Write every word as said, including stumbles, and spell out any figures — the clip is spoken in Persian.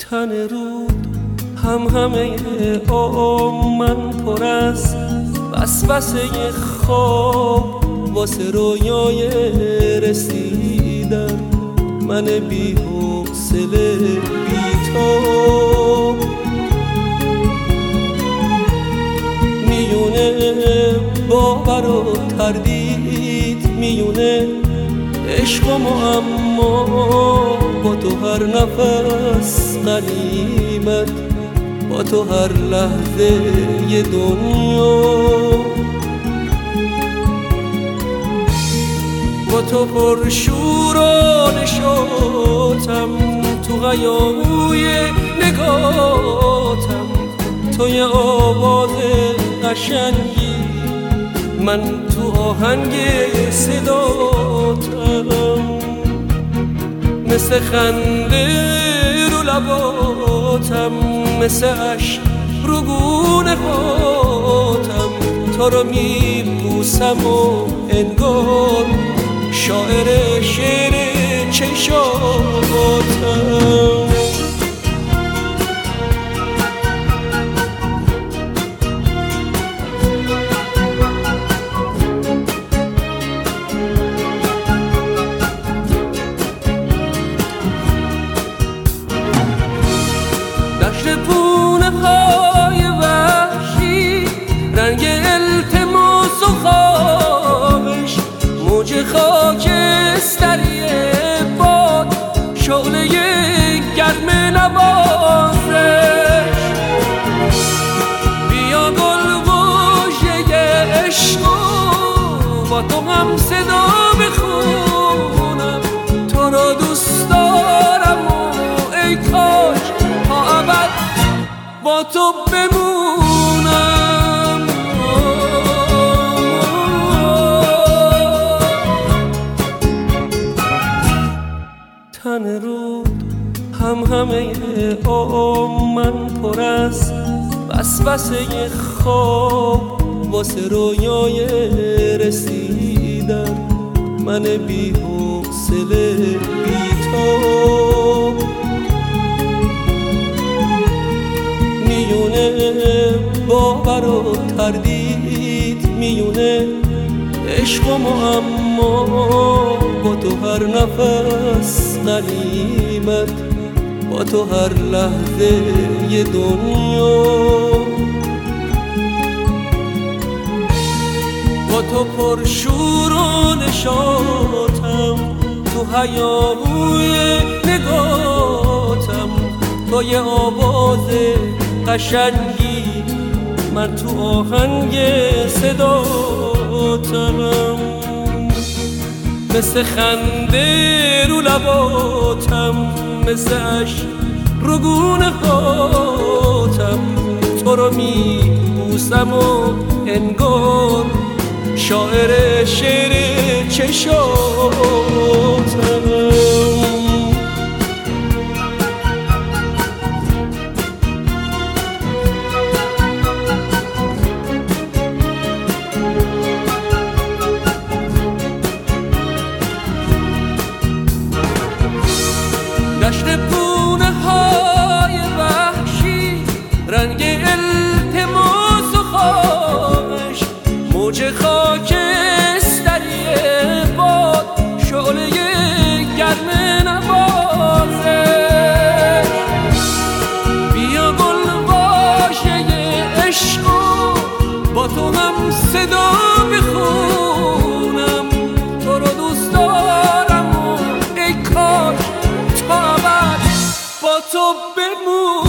تن رود هم همه آم من پر از وسوسه خواب واسه رویای رسیدن. من بی حوصله بی تو میونه باور و تردید، میونه عشق و معما با تو هر نفس غنیمت، با تو هر لحظه ی دنیا. با تو پر شور و نشاطم، تو هیاهوی نگاتم، تو یه آواز قشنگی، من تو آهنگ صداتم. مثل خنده رو لباتم، مثل عشق رو گونه هاتم، تو رو میبوسم و انگار شاعر شعر چشاتم. دشت پونه های وحشی، رنگ التماس و خوابش، موج خاکستری باد، شعله گرم نوازش. بیا گلگوشه عشق با تو هم صدا بخونم، تو رو دوست دارم و ای کاش تا ابد با تو بمونم. تن رود هم همه آم من پر از وسوسه خواب واسه رویای رسیدن. من بی حوصله بی تو میونه باور و تردید، میونه عشق و معما با تو هر نفس غنیمت، با تو هر لحظه ی دنیا. با تو پر شور و نشاطم، تو هیاهوی نگاتم، تو یه آواز قشنگی، من تو آهنگ صداتم. مثل خنده رو لباتم، مثل عشق رو گونه هاتم، تو رو میبوسم و انگار شاعر شعر چشاتم. دشت پونه های وحشی، رنگ التماس و خواهش، موج خاکستری باد، شعله گرم نوازش. بیا گلگوشه عشق با تو هم صدا بخونم، تو رو دوست دارم و ای کاش تا ابد با تو بمونم.